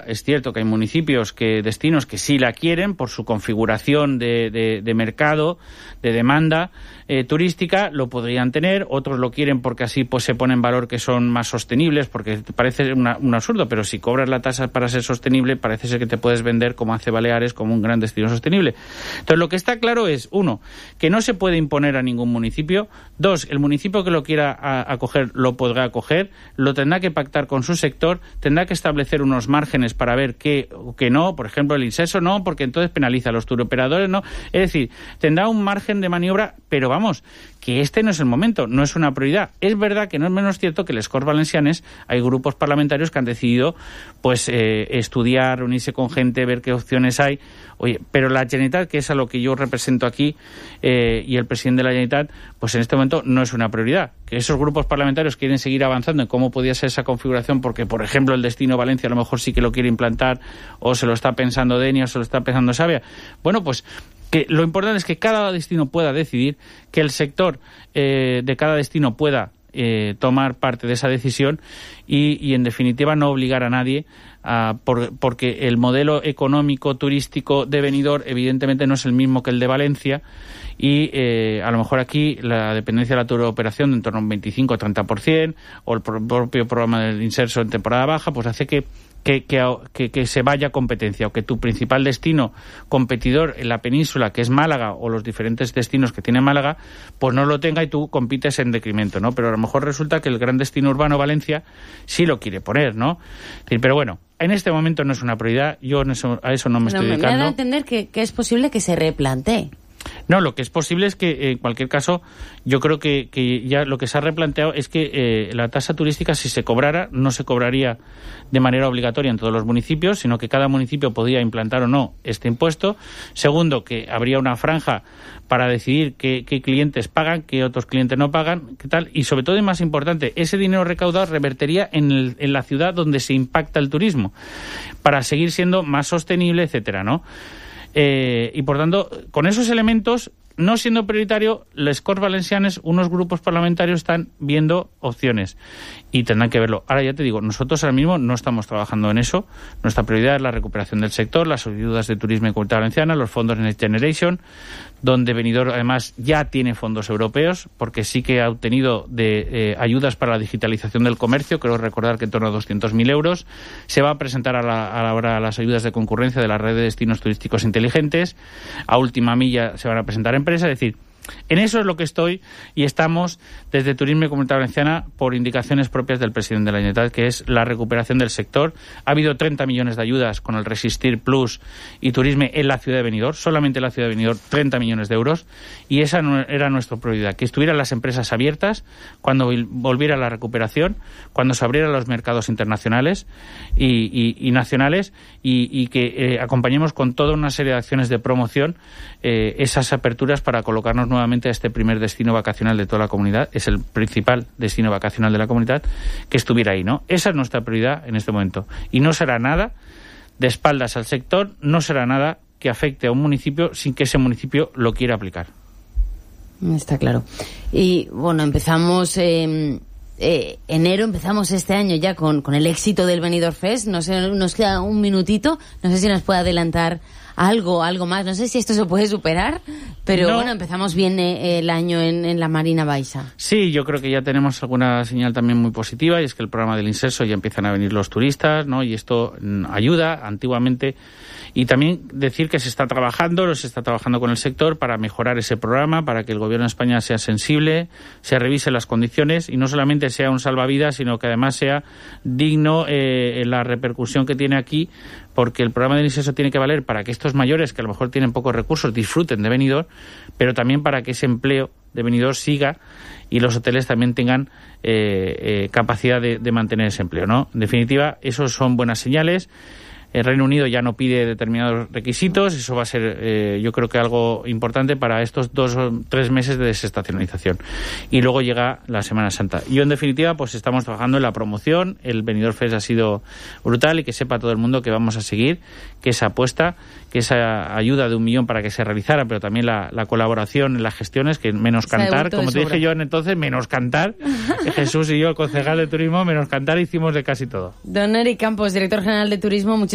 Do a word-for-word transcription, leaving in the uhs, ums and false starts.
es cierto que hay municipios, que destinos que sí la quieren por su configuración de, de, de mercado, de demanda eh, turística, lo podrían tener. Otros lo quieren porque así pues se pone en valor que son más sostenibles, porque parece una, un absurdo, pero si cobras la tasa para ser sostenible, parece ser que te puedes vender, como hace Baleares, como un gran destino sostenible. Entonces, lo que está claro es, uno, que no se puede imponer a ningún municipio. Dos, el municipio que lo quiera a, acoger lo podrá acoger, lo tendrá que pactar con su sector, tendrá que establecer unos márgenes para ver qué o qué no. Por ejemplo, el INSESO no, porque entonces penaliza a los turoperadores, no. Es decir, tendrá un margen de maniobra, pero vamos, que este no es el momento, no es una prioridad. Es verdad que no es menos cierto que en les Corts Valencianes hay grupos parlamentarios que han decidido pues eh, estudiar, reunirse con gente, ver qué opciones hay. Oye, pero la Generalitat, que es a lo que yo represento aquí, eh, y el presidente de la Generalitat, pues en este momento no es una prioridad. Que esos grupos parlamentarios quieren seguir avanzando en cómo podía ser esa configuración, porque, por ejemplo, el destino Valencia a lo mejor sí que lo quiere implantar, o se lo está pensando Denia, o se lo está pensando Savia. Bueno, pues que lo importante es que cada destino pueda decidir, que el sector eh, de cada destino pueda eh, tomar parte de esa decisión y, y, en definitiva, no obligar a nadie. Uh, por, porque el modelo económico turístico de Benidorm evidentemente no es el mismo que el de Valencia y eh, a lo mejor aquí la dependencia de la turoperación de en torno a un veinticinco o treinta por ciento o el pro- propio programa del Inserso en temporada baja pues hace que Que, que, que, que se vaya competencia, o que tu principal destino competidor en la península, que es Málaga, o los diferentes destinos que tiene Málaga, pues no lo tenga y tú compites en decremento, ¿no? Pero a lo mejor resulta que el gran destino urbano Valencia sí lo quiere poner, ¿no? Pero bueno, en este momento no es una prioridad, yo en eso, a eso no me Pero estoy me dedicando. Me da a entender que, que es posible que se replantee. No, lo que es posible es que, en cualquier caso, yo creo que, que ya lo que se ha replanteado es que eh, la tasa turística, si se cobrara, no se cobraría de manera obligatoria en todos los municipios, sino que cada municipio podía implantar o no este impuesto. Segundo, que habría una franja para decidir qué, qué clientes pagan, qué otros clientes no pagan, qué tal. Y sobre todo, y más importante, ese dinero recaudado revertiría en, el, en la ciudad donde se impacta el turismo, para seguir siendo más sostenible, etcétera, ¿no? Eh, y por tanto, con esos elementos, no siendo prioritario, les Corts Valencianes, unos grupos parlamentarios están viendo opciones y tendrán que verlo. Ahora ya te digo, nosotros ahora mismo no estamos trabajando en eso. Nuestra prioridad es la recuperación del sector, las ayudas de turismo y cultura valenciana, los fondos Next Generation, donde Benidorm además ya tiene fondos europeos, porque sí que ha obtenido de eh, ayudas para la digitalización del comercio, creo recordar que en torno a doscientos mil euros. Se va a presentar a la, a la hora las ayudas de concurrencia de la red de destinos turísticos inteligentes. A última milla se van a presentar empresas, es decir, en eso es lo que estoy y estamos desde Turismo y Comunidad Valenciana por indicaciones propias del presidente de la Generalitat, que es la recuperación del sector. Ha habido treinta millones de ayudas con el Resistir Plus y Turisme en la ciudad de Benidorm, solamente en la ciudad de Benidorm treinta millones de euros, y esa no era nuestra prioridad, que estuvieran las empresas abiertas cuando volviera la recuperación, cuando se abrieran los mercados internacionales y, y, y nacionales y, y que eh, acompañemos con toda una serie de acciones de promoción eh, esas aperturas para colocarnos nuevamente a este primer destino vacacional de toda la comunidad. Es el principal destino vacacional de la comunidad, que estuviera ahí, ¿no? Esa es nuestra prioridad en este momento. Y no será nada de espaldas al sector, no será nada que afecte a un municipio sin que ese municipio lo quiera aplicar. Está claro. Y bueno, empezamos eh, eh, enero, empezamos este año ya con, con el éxito del Benidorm Fest. No sé, nos queda un minutito, no sé si nos puede adelantar algo, algo más. No sé si esto se puede superar, pero no. Bueno, empezamos bien eh, el año en, en la Marina Baixa. Sí, yo creo que ya tenemos alguna señal también muy positiva, y es que el programa del Inserso ya empiezan a venir los turistas, ¿no? Y esto mm, ayuda. Antiguamente, y también decir que se está trabajando, se está trabajando con el sector para mejorar ese programa, para que el Gobierno de España sea sensible, se revise las condiciones y no solamente sea un salvavidas, sino que además sea digno eh, en la repercusión que tiene aquí, porque el programa del Inserso tiene que valer para que estos mayores, que a lo mejor tienen pocos recursos, disfruten de Benidorm, pero también para que ese empleo de Benidorm siga y los hoteles también tengan eh, eh, capacidad de, de mantener ese empleo, ¿no? En definitiva, esos son buenas señales. El Reino Unido ya no pide determinados requisitos, eso va a ser, eh, yo creo que algo importante para estos dos o tres meses de desestacionalización. Y luego llega la Semana Santa. Y en definitiva, pues estamos trabajando en la promoción. El Benidorm Fest ha sido brutal, y que sepa todo el mundo que vamos a seguir, que esa apuesta, que esa ayuda de un millón para que se realizara, pero también la, la colaboración en las gestiones, que menos cantar, como te dije yo entonces, menos cantar. Jesús y yo, el concejal de turismo, menos cantar, hicimos de casi todo. Don Eric Campos, director general de Turismo, muchísimas